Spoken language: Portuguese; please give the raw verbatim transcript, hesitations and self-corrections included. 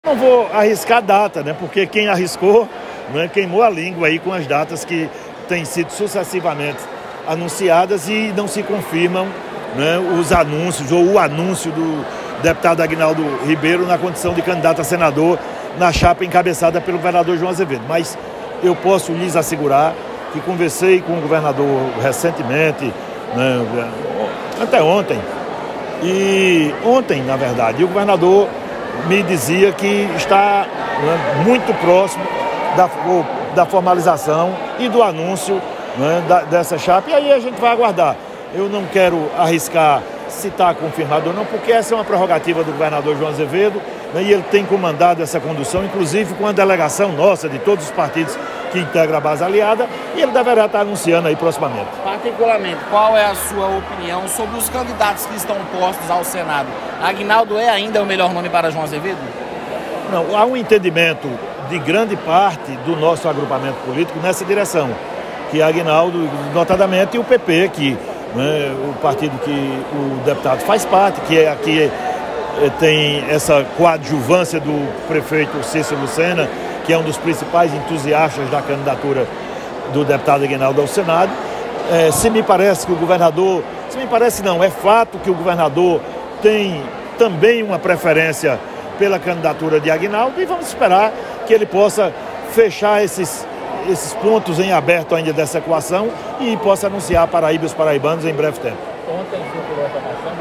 Não vou arriscar data, né? Porque quem arriscou, né, queimou a língua aí com as datas que têm sido sucessivamente anunciadas e não se confirmam, né, os anúncios ou o anúncio do deputado Aguinaldo Ribeiro na condição de candidato a senador na chapa encabeçada pelo governador João Azevedo. Mas eu posso lhes assegurar que conversei com o governador recentemente, né, até ontem, e ontem, na verdade, e o governador me dizia que está, né, muito próximo da, da formalização e do anúncio, né, da, dessa chapa, e aí a gente vai aguardar. Eu não quero arriscar se está confirmado ou não, porque essa é uma prerrogativa do governador João Azevedo, né, e ele tem comandado essa condução, inclusive com a delegação nossa, de todos os partidos que integram a base aliada, e ele deverá estar anunciando aí proximamente. Particularmente, qual é a sua opinião sobre os candidatos que estão postos ao Senado? Aguinaldo é ainda o melhor nome para João Azevedo? Não, há um entendimento de grande parte do nosso agrupamento político nessa direção, que é Aguinaldo, notadamente, e o P P, que, né, o partido que o deputado faz parte, que é aqui é, tem essa coadjuvância do prefeito Cícero Lucena, que é um dos principais entusiastas da candidatura do deputado Aguinaldo ao Senado. É, se me parece que o governador, se me parece não, é fato que o governador tem também uma preferência pela candidatura de Aguinaldo, e vamos esperar que ele possa fechar esses, esses pontos em aberto ainda dessa equação e possa anunciar a Paraíba e os paraibanos em breve tempo. Ontem circulou a informação